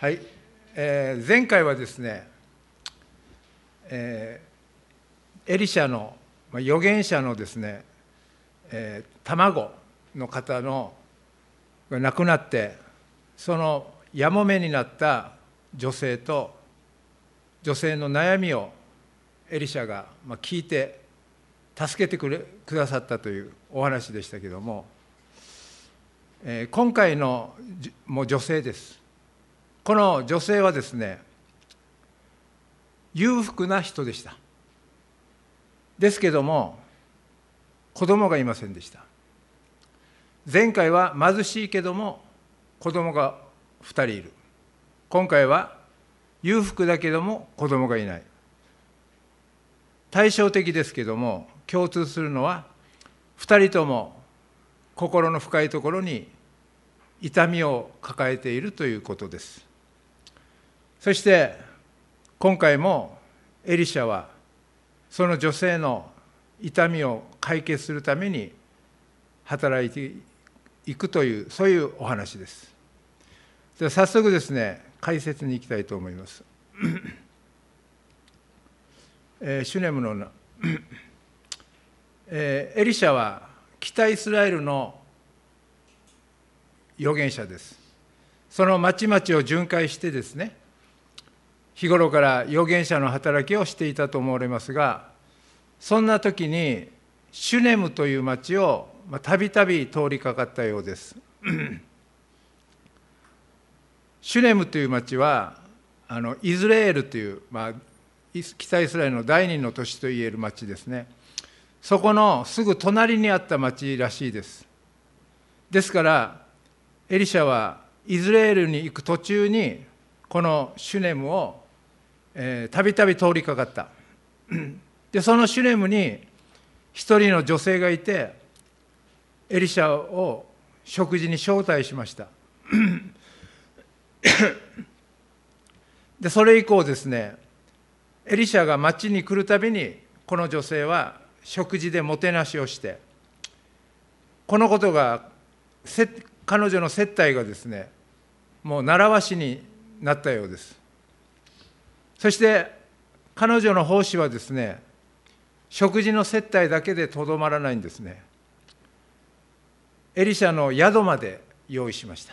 はい、前回はですね、エリシャの預言者のですね、卵の方のが亡くなって、そのやもめになった女性と女性の悩みをエリシャが聞いて助けてくださったというお話でしたけども、今回のもう女性です。この女性はですね、裕福な人でした。ですけども、子供がいませんでした。前回は貧しいけども、子供が2人いる。今回は裕福だけども、子供がいない。対照的ですけども、共通するのは、2人とも心の深いところに痛みを抱えているということです。そして今回もエリシャはその女性の痛みを解決するために働いていくという、そういうお話です。では早速ですね、解説に行きたいと思います。シュネムのエリシャは北イスラエルの預言者です。その町々を巡回してですね、日頃から預言者の働きをしていたと思われますが、そんな時にシュネムという町をたびたび通りかかったようです。シュネムという町はイズレールという、北イスラエルの第二の都市といえる町ですね。そこのすぐ隣にあった町らしいです。ですからエリシャはイズレールに行く途中にこのシュネムをたびたび通りかかった。でそのシュネムに一人の女性がいて、エリシャを食事に招待しました。でそれ以降ですね、エリシャが町に来るたびにこの女性は食事でもてなしをして、このことが彼女の接待がですね、もう習わしになったようです。そして彼女の奉仕はですね、食事の接待だけでとどまらないんですね。エリシャの宿まで用意しました。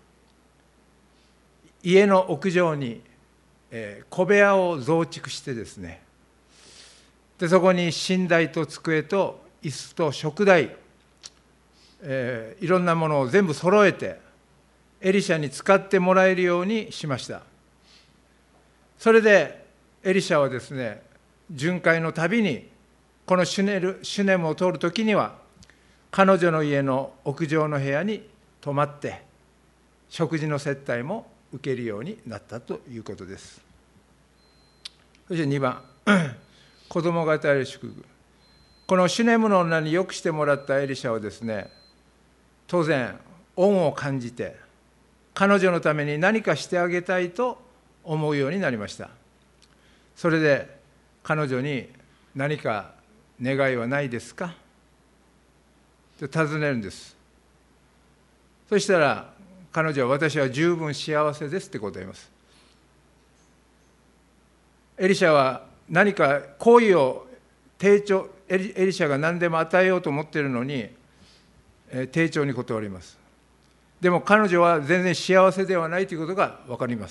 家の屋上に小部屋を増築してですね、でそこに寝台と机と椅子と食台、いろんなものを全部揃えてエリシャに使ってもらえるようにしました。それでエリシャはですね、巡回のたびにこのシュネムを通るときには彼女の家の屋上の部屋に泊まって食事の接待も受けるようになったということです。そして2番、子供が与える祝福。このシュネムの女によくしてもらったエリシャはですね、当然恩を感じて彼女のために何かしてあげたいと思うようになりました。それで彼女に何か願いはないですかと尋ねるんです。そしたら彼女は、私は十分幸せですって答えます。エリシャは何か好意をエリシャが何でも与えようと思っているのに丁重に断ります。でも彼女は全然幸せではないということが分かります。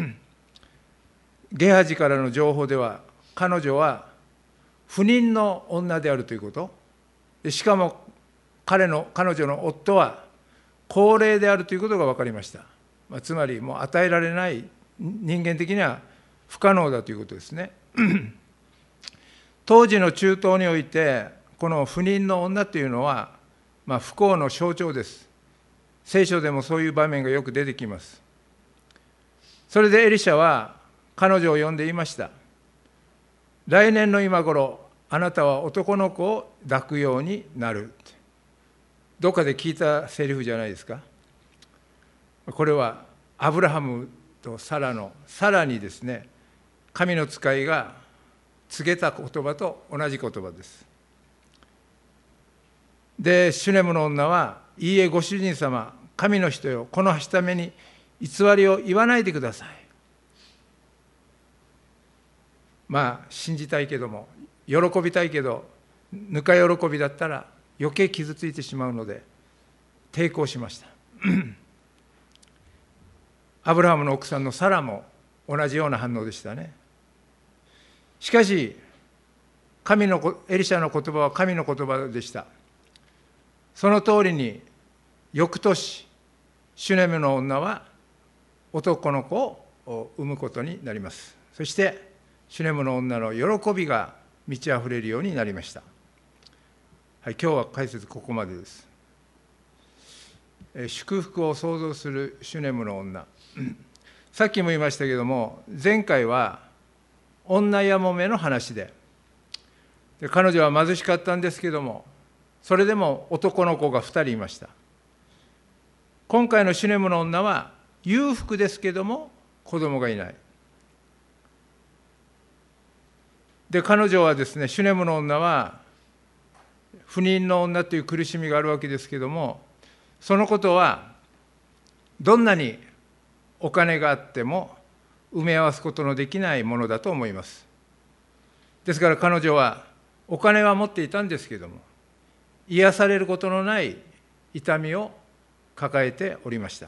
ゲハジからの情報では、彼女は不妊の女であるということ、しかも彼女の夫は高齢であるということが分かりました。つまりもう与えられない、人間的には不可能だということですね。当時の中東においてこの不妊の女というのは、不幸の象徴です。聖書でもそういう場面がよく出てきます。それでエリシャは彼女を呼んで言いました。来年の今頃、あなたは男の子を抱くようになる。どっかで聞いたセリフじゃないですか。これはアブラハムとサラにですね、神の使いが告げた言葉と同じ言葉です。でシュネムの女は、いいえご主人様、神の人よ、このはしために偽りを言わないでください。信じたいけども、喜びたいけど、ぬか喜びだったら余計傷ついてしまうので、抵抗しました。アブラハムの奥さんのサラも同じような反応でしたね。しかし、エリシャの言葉は神の言葉でした。その通りに、翌年、シュネムの女は男の子を産むことになります。そして、シュネムの女の喜びが満ち溢れるようになりました。はい、今日は解説ここまでです。祝福を創造するシュネムの女。さっきも言いましたけども、前回は女やもめの話で、彼女は貧しかったんですけども、それでも男の子が2人いました。今回のシュネムの女は裕福ですけども子供がいない。で、彼女はですね、シュネムの女は不妊の女という苦しみがあるわけですけども、そのことはどんなにお金があっても埋め合わすことのできないものだと思います。ですから彼女はお金は持っていたんですけども、癒されることのない痛みを抱えておりました。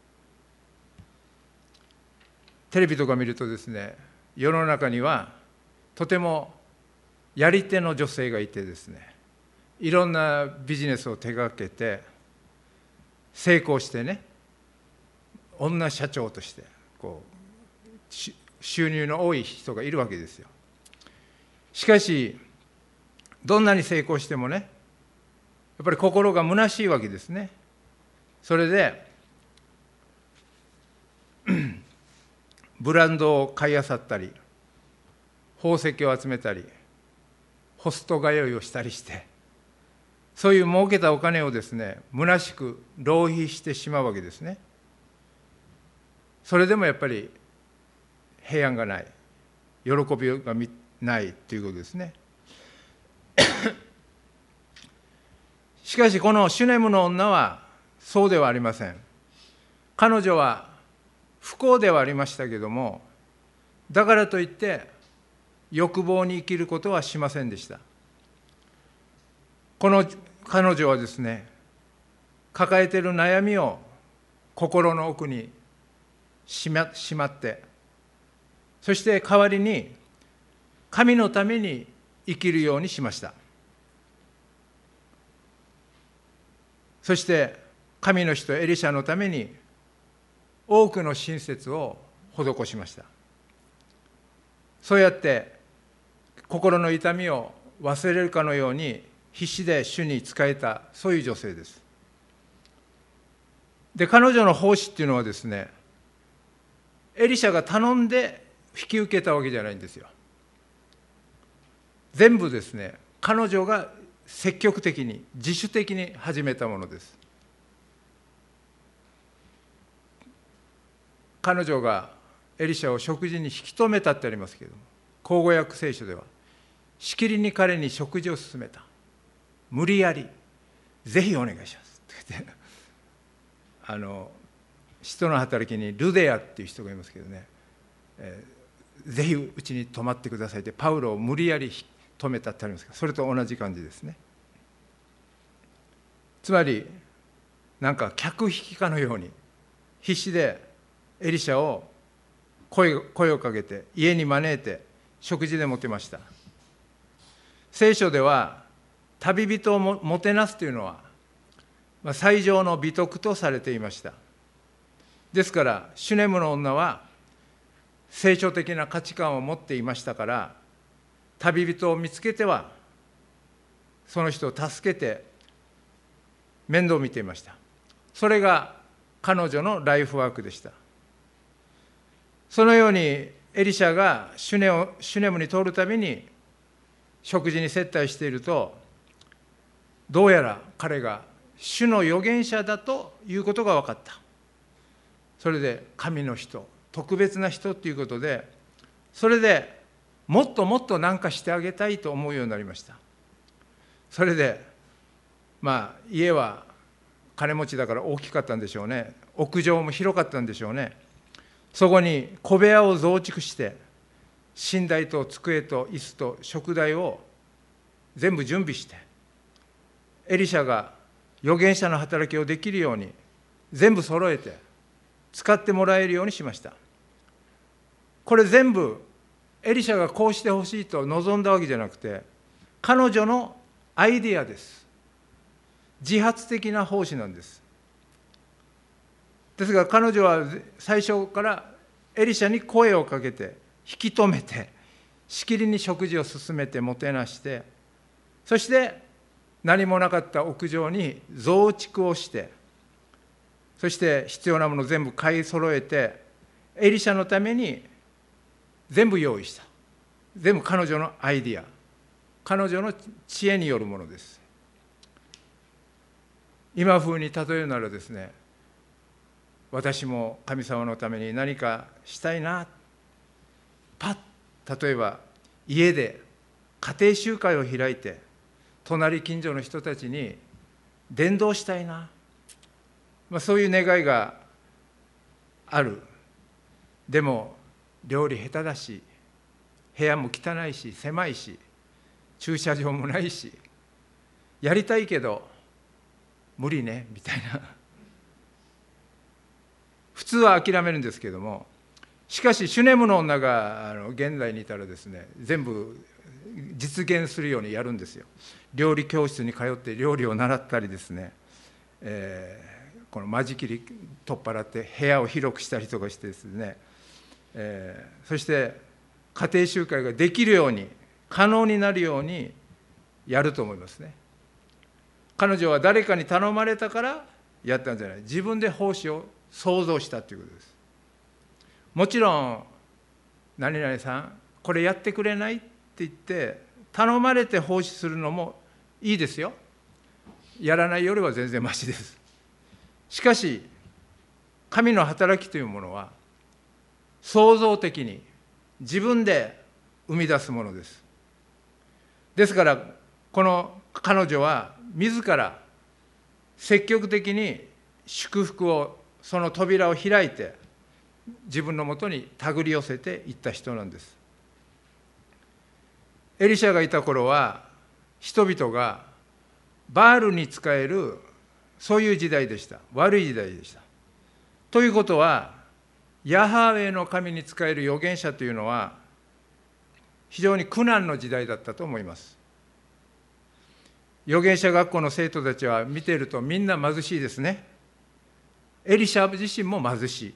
テレビとか見るとですね、世の中にはとてもやり手の女性がいてですね、いろんなビジネスを手がけて成功してね、女社長として収入の多い人がいるわけですよ。しかしどんなに成功してもね、やっぱり心が虚しいわけですね。それでブランドを買い漁ったり、宝石を集めたり、ホスト通いをしたりして、そういう儲けたお金をですね、虚しく浪費してしまうわけですね。それでもやっぱり平安がない、喜びがないということですね。しかしこのシュネムの女はそうではありません。彼女は不幸ではありましたけども、だからといって欲望に生きることはしませんでした。この彼女はですね、抱えている悩みを心の奥にしまって、そして代わりに神のために生きるようにしました。そして神の人エリシャのために多くの親切を施しました。そうやって心の痛みを忘れるかのように必死で主に仕えた、そういう女性です。で、彼女の奉仕っていうのはですね、エリシャが頼んで引き受けたわけじゃないんですよ。全部ですね、彼女が積極的に自主的に始めたものです。彼女がエリシャを食事に引き止めたってありますけれども、口語訳聖書ではしきりに彼に食事を勧めた、無理やりぜひお願いしますって言って、使徒の働きにルデアっていう人がいますけどね、ぜひうちに泊まってくださいってパウロを無理やり止めたってありますけど、それと同じ感じですね。つまりなんか客引きかのように必死でエリシャを声をかけて家に招いて食事でもてました。聖書では旅人をもてなすというのは最上の美徳とされていました。ですからシュネムの女は聖書的な価値観を持っていましたから、旅人を見つけてはその人を助けて面倒を見ていました。それが彼女のライフワークでした。そのようにエリシャがシュネムに通るたびに食事に接待していると、どうやら彼が主の預言者だということが分かった。それで神の人、特別な人ということで、それでもっともっと何かしてあげたいと思うようになりました。それで家は金持ちだから大きかったんでしょうね。 屋上も広かったんでしょうね。そこに小部屋を増築して、寝台と机と椅子と食台を全部準備して、エリシャが預言者の働きをできるように全部揃えて使ってもらえるようにしました。これ全部エリシャがこうしてほしいと望んだわけじゃなくて、彼女のアイデアです。自発的な奉仕なんです。ですが彼女は最初からエリシャに声をかけて引き止めて、しきりに食事を進めてもてなして、そして何もなかった屋上に増築をして、そして必要なものを全部買い揃えて、エリシャのために全部用意した。全部彼女のアイディア、彼女の知恵によるものです。今風に例えるならですね、私も神様のために何かしたいな、パッ、例えば家で家庭集会を開いて、隣近所の人たちに伝道したいな、そういう願いがある。でも料理下手だし、部屋も汚いし狭いし、駐車場もないし、やりたいけど無理ねみたいな、普通は諦めるんですけども、しかしシュネムの女が現代にいたらですね、全部実現するようにやるんですよ。料理教室に通って料理を習ったりですね、この間仕切り取っ払って部屋を広くしたりとかしてですね、そして家庭集会ができるように、可能になるようにやると思いますね。彼女は誰かに頼まれたからやったんじゃない、自分で奉仕を想像したということです。もちろん何々さんこれやってくれないって言って頼まれて奉仕するのもいいですよ。やらないよりは全然マシです。しかし神の働きというものは創造的に自分で生み出すものです。ですからこの彼女は自ら積極的に祝福を、その扉を開いて自分のもとに手繰り寄せていった人なんです。エリシャがいた頃は人々がバールに仕える、そういう時代でした。悪い時代でした。ということは、ヤハウェの神に仕える預言者というのは非常に苦難の時代だったと思います。預言者学校の生徒たちは見ているとみんな貧しいですね。エリシャ自身も貧し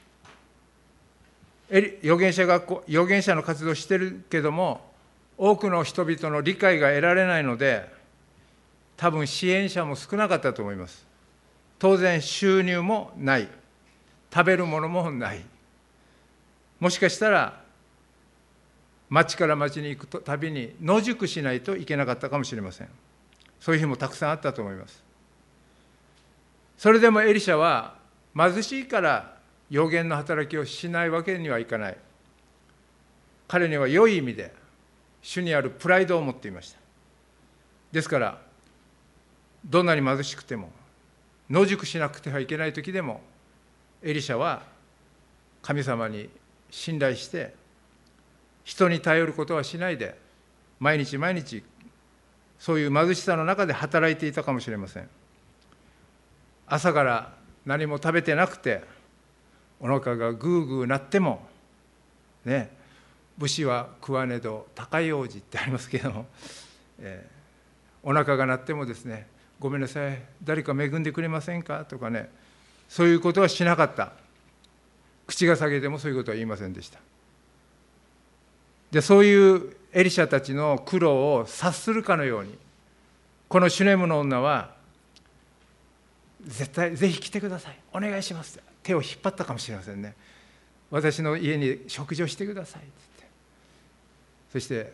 い。預言者の活動をしてるけども、多くの人々の理解が得られないので、多分支援者も少なかったと思います。当然収入もない、食べるものもない。もしかしたら町から町に行くたびに野宿しないといけなかったかもしれません。そういう日もたくさんあったと思います。それでもエリシャは貧しいから預言の働きをしないわけにはいかない。彼には良い意味で主にあるプライドを持っていました。ですからどんなに貧しくても、野宿しなくてはいけない時でも、エリシャは神様に信頼して人に頼ることはしないで、毎日毎日そういう貧しさの中で働いていたかもしれません。朝から何も食べてなくてお腹がグーグー鳴ってもね、武士は食わねど高い王子ってありますけども、お腹が鳴ってもですね、ごめんなさい誰か恵んでくれませんかとかね、そういうことはしなかった。口が下げてもそういうことは言いませんでした。でそういうエリシャたちの苦労を察するかのように、このシュネムの女は絶対ぜひ来てください、お願いします、手を引っ張ったかもしれませんね。私の家に食事をしてくださいって言って、そして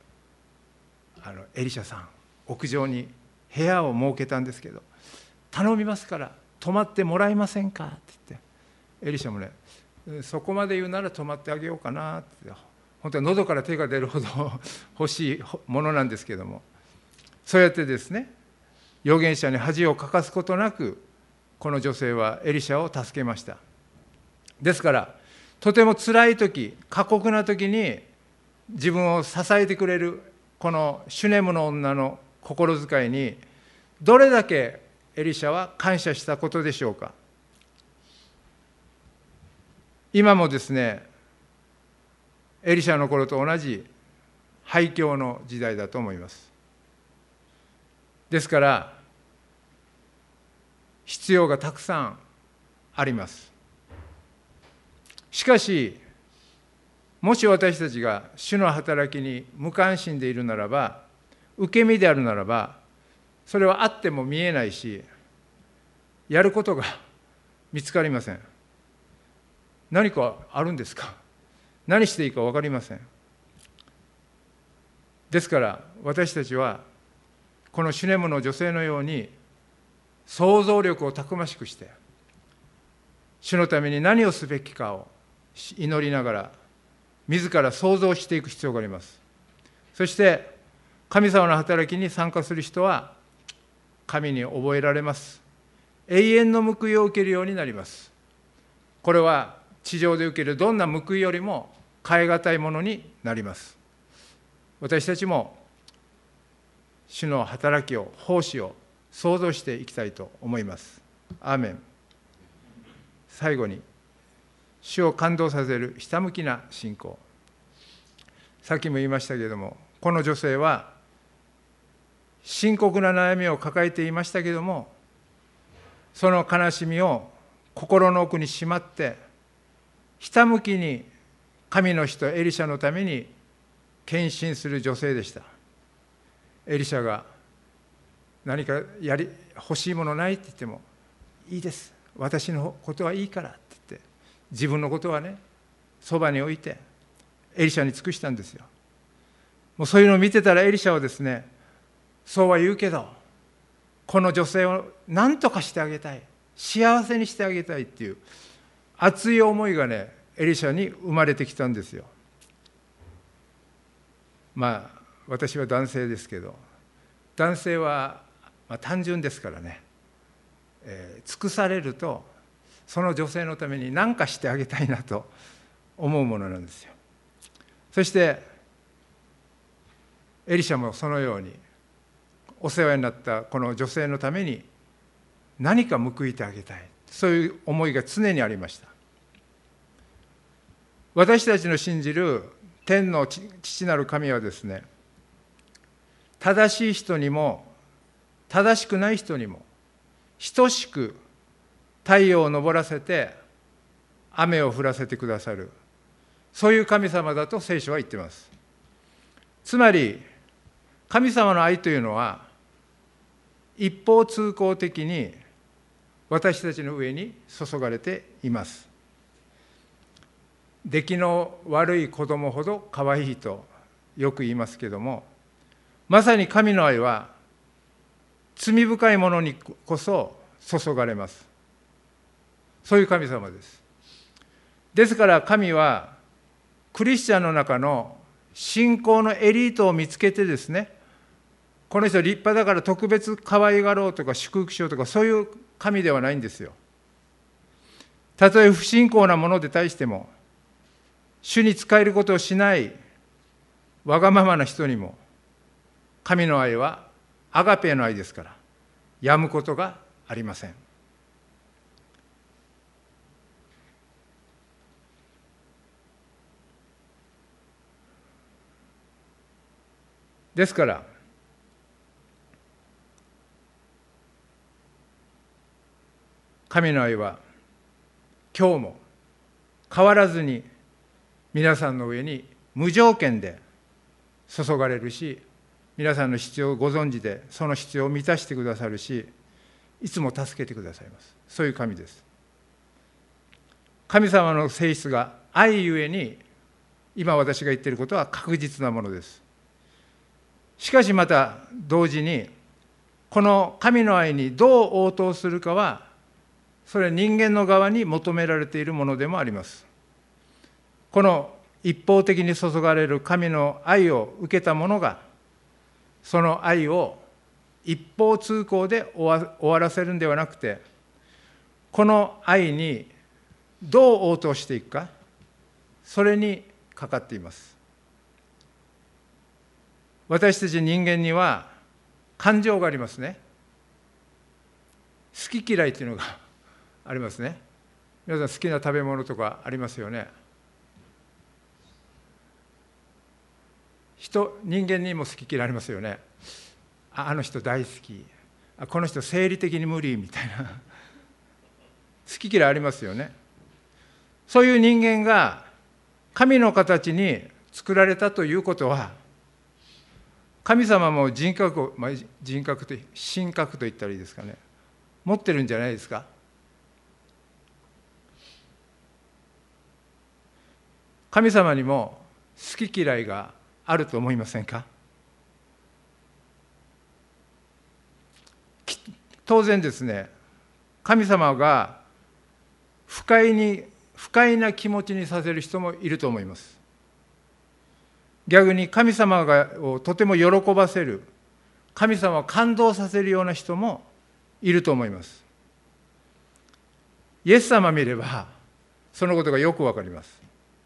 エリシャさん屋上に部屋を設けたんですけど、頼みますから泊まってもらえませんかって言って、エリシャもね、そこまで言うなら泊まってあげようかなって、本当は喉から手が出るほど欲しいものなんですけども、そうやってですね、預言者に恥をかかすことなくこの女性はエリシャを助けました。ですからとても辛い時、過酷な時に自分を支えてくれるこのシュネムの女の心遣いにどれだけエリシャは感謝したことでしょうか。今もですね、エリシャの頃と同じ廃墟の時代だと思います。ですから必要がたくさんあります。しかしもし私たちが主の働きに無関心でいるならば、受け身であるならば、それはあっても見えないし、やることが見つかりません。何かあるんですか？何していいか分かりません。ですから私たちはこのシュネムの女性のように想像力をたくましくして、主のために何をすべきかを祈りながら自ら想像していく必要があります。そして神様の働きに参加する人は神に覚えられます。永遠の報いを受けるようになります。これは地上で受けるどんな報いよりも代え難いものになります。私たちも主の働きを、奉仕を想像していきたいと思います。アーメン。最後に、主を感動させるひたむきな信仰。さっきも言いましたけれども、この女性は深刻な悩みを抱えていましたけれども、その悲しみを心の奥にしまって、ひたむきに神の人エリシャのために献身する女性でした。エリシャが何か欲しいものないって言っても、いいです、私のことはいいからって言って、自分のことはね、そばに置いてエリシャに尽くしたんですよ。もうそういうのを見てたらエリシャはですね、そうは言うけどこの女性を何とかしてあげたい、幸せにしてあげたいっていう熱い思いがね、エリシャに生まれてきたんですよ。まあ私は男性ですけど、男性は単純ですからね、尽くされるとその女性のために何かしてあげたいなと思うものなんですよ。そしてエリシャもそのようにお世話になったこの女性のために何か報いてあげたい、そういう思いが常にありました。私たちの信じる天の父なる神はですね、正しい人にも正しくない人にも等しく太陽を昇らせて雨を降らせてくださる、そういう神様だと聖書は言っています。つまり神様の愛というのは一方通行的に私たちの上に注がれています。出来の悪い子供ほど可愛いとよく言いますけども、まさに神の愛は罪深いものにこそ注がれます。そういう神様です。ですから神はクリスチャンの中の信仰のエリートを見つけてですね、この人立派だから特別可愛がろうとか祝福しようとか、そういう神ではないんですよ。たとえ不信仰なもので対しても、主に仕えることをしないわがままな人にも、神の愛はアガペの愛ですから、やむことがありません。ですから神の愛は今日も変わらずに皆さんの上に無条件で注がれるし、皆さんの必要をご存知でその必要を満たしてくださるし、いつも助けてくださいます。そういう神です。神様の性質が愛ゆえに、今私が言っていることは確実なものです。しかしまた同時に、この神の愛にどう応答するかは、それは人間の側に求められているものでもあります。この一方的に注がれる神の愛を受けた者が、その愛を一方通行で終わらせるんではなくて、 この愛にどう応答していくか、それにかかっています。私たち人間には感情がありますね。好き嫌いというのがありますね。皆さん好きな食べ物とかありますよね。人間にも好き嫌いありますよね。あの人大好き、この人生理的に無理みたいな好き嫌いありますよね。そういう人間が神の形に作られたということは、神様も人格を、人格と神格と言ったらいいですかね、持ってるんじゃないですか。神様にも好き嫌いがあると思いませんか。当然ですね、神様が不快な気持ちにさせる人もいると思います。逆に神様をとても喜ばせる、神様を感動させるような人もいると思います。イエス様を見ればそのことがよくわかります。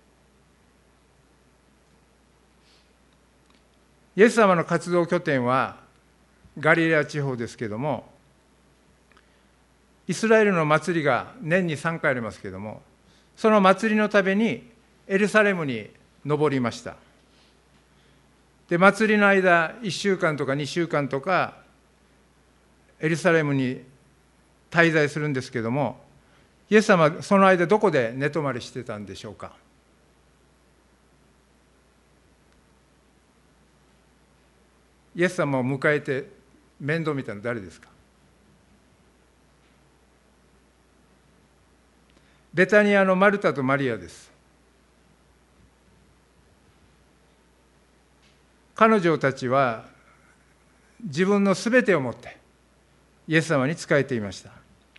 イエス様の活動拠点はガリレア地方ですけれども、イスラエルの祭りが年に3回ありますけれども、その祭りのためにエルサレムに登りました。で、祭りの間1週間とか2週間とかエルサレムに滞在するんですけれども、イエス様はその間どこで寝泊まりしてたんでしょうか。イエス様を迎えて面倒見たの誰ですか。ベタニアのマルタとマリアです。彼女たちは自分のすべてを持ってイエス様に仕えていました。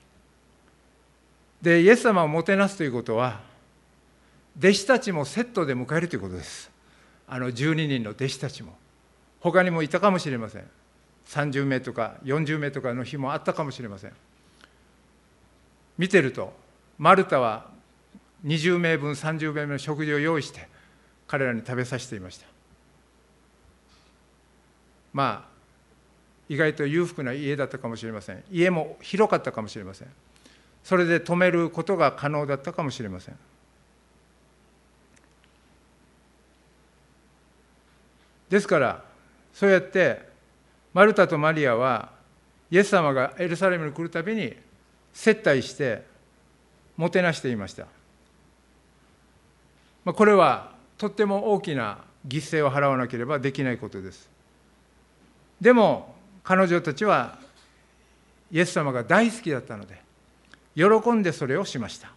で、イエス様をもてなすということは、弟子たちもセットで迎えるということです。12人の弟子たちも、他にもいたかもしれません。30名とか40名とかの日もあったかもしれません。見てると、マルタは20名分30名分の食事を用意して彼らに食べさせていました。意外と裕福な家だったかもしれません。家も広かったかもしれません。それで泊めることが可能だったかもしれません。ですからそうやってマルタとマリアはイエス様がエルサレムに来るたびに接待してもてなしていました。これはとっても大きな犠牲を払わなければできないことです。でも彼女たちはイエス様が大好きだったので喜んでそれをしました。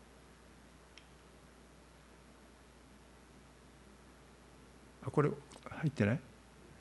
これ入ってない？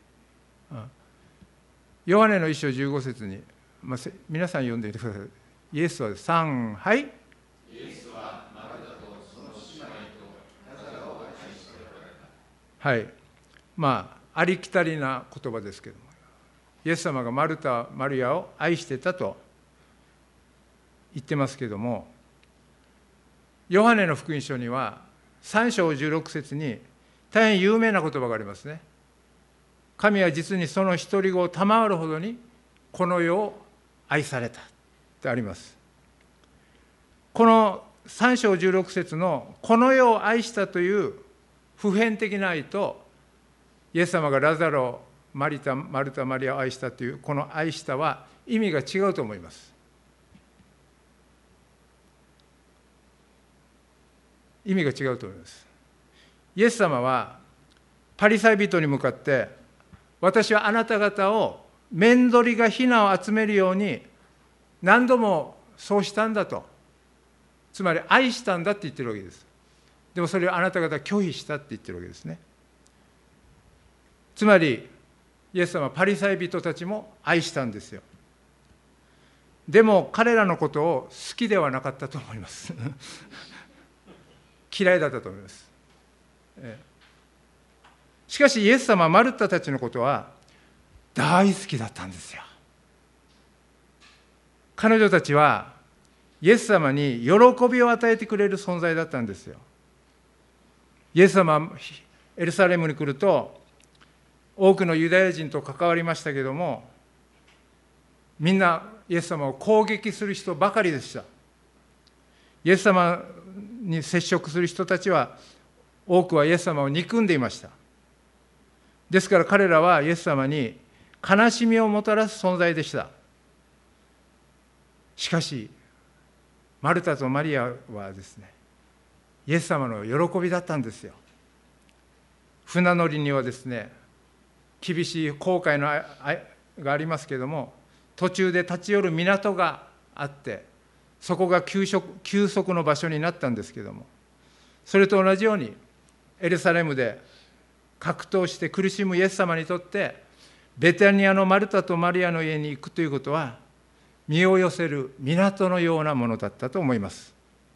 ヨハネの1章15節に、皆さん読んでいてください。イエスは3、はい。イエスはマルタとその姉妹とラザロを愛しておられた。はい。ありきたりな言葉ですけども、イエス様がマルタ、マリアを愛してたと言ってますけども、ヨハネの福音書には3章16節に大変有名な言葉がありますね。神は実にその独り子を賜るほどにこの世を愛されたってあります。この3章16節のこの世を愛したという普遍的な愛と、イエス様がラザロ、マルタ、マリアを愛したというこの愛したは意味が違うと思います。意味が違うと思います。イエス様はパリサイ人に向かって、私はあなた方を面取りが雛を集めるように何度もそうしたんだと、つまり愛したんだって言ってるわけです。でもそれをあなた方は拒否したって言ってるわけですね。つまりイエス様はパリサイ人たちも愛したんですよ。でも彼らのことを好きではなかったと思います嫌いだったと思います。しかしイエス様はマルタたちのことは大好きだったんですよ。彼女たちはイエス様に喜びを与えてくれる存在だったんですよ。イエス様はエルサレムに来ると、多くのユダヤ人と関わりましたけども、みんなイエス様を攻撃する人ばかりでした。イエス様に接触する人たちは、多くはイエス様を憎んでいました。ですから彼らはイエス様に悲しみをもたらす存在でした。しかし、マルタとマリアはですね、イエス様の喜びだったんですよ。船乗りにはですね、厳しい航海がありますけれども、途中で立ち寄る港があって、そこが休息の場所になったんですけれども、それと同じようにエルサレムで格闘して苦しむイエス様にとって、ベタニアのマルタとマリアの家に行くということは、身を寄せる港のようなものだったと思います。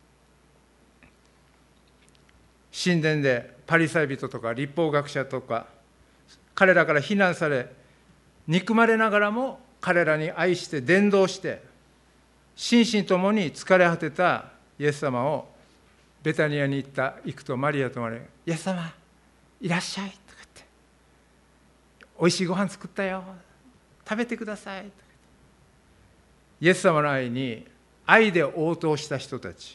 神殿でパリサイ人とか律法学者とか、彼らから非難され、憎まれながらも彼らに愛して伝道して、心身ともに疲れ果てたイエス様をベタニアに行くと、マリアとマリア、イエス様いらっしゃいとか言って、おいしいご飯作ったよ、食べてくださいとか言って、イエス様の愛に愛で応答した人たち。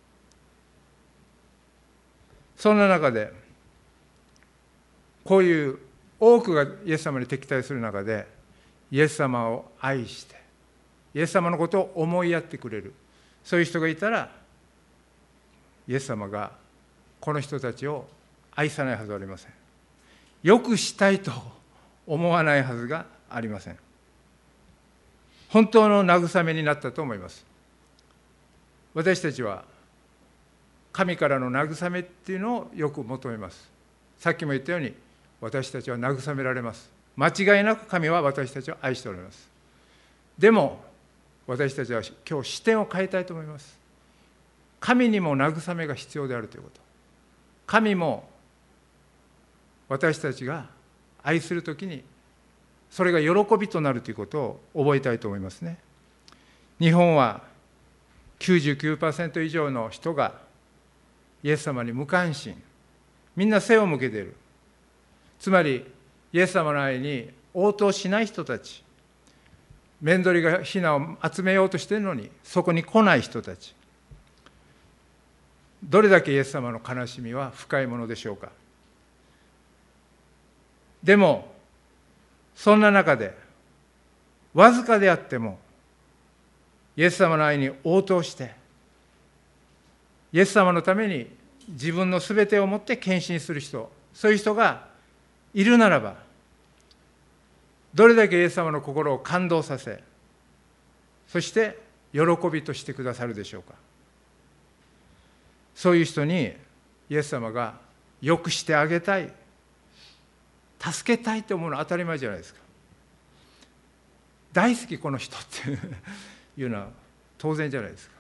そんな中で、こういう多くがイエス様に敵対する中で、イエス様を愛して、イエス様のことを思いやってくれる、そういう人がいたら、イエス様がこの人たちを愛さないはずはありません。よくしたいと思わないはずがありません。本当の慰めになったと思います。私たちは神からの慰めっていうのをよく求めます。さっきも言ったように、私たちは慰められます。間違いなく神は私たちを愛しておられます。でも私たちは今日視点を変えたいと思います。神にも慰めが必要であるということ。神も私たちが愛するときにそれが喜びとなるということを覚えたいと思いますね。日本は 99% 以上の人がイエス様に無関心、みんな背を向けている。つまりイエス様の愛に応答しない人たち、面取りが雛を集めようとしているのにそこに来ない人たち、どれだけイエス様の悲しみは深いものでしょうか。でもそんな中で、わずかであってもイエス様の愛に応答して、イエス様のために自分のすべてをもって献身する人、そういう人がいるならば、どれだけイエス様の心を感動させ、そして喜びとしてくださるでしょうか。そういう人にイエス様がよくしてあげたい、助けたいと思うのは当たり前じゃないですか。大好きこの人っていうのは当然じゃないですか。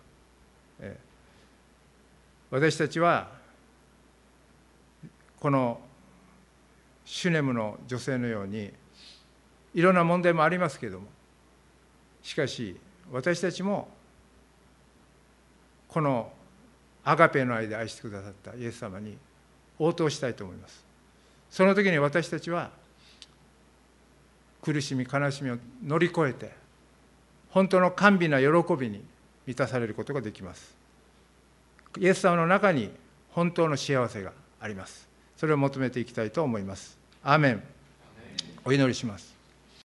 私たちはこのシュネムの女性のようにいろんな問題もありますけれども、しかし私たちもこのアガペの愛で愛してくださったイエス様に応答したいと思います。その時に私たちは苦しみ悲しみを乗り越えて、本当の甘美な喜びに満たされることができます。イエス様の中に本当の幸せがあります。それを求めていきたいと思います。アーメン。お祈りします。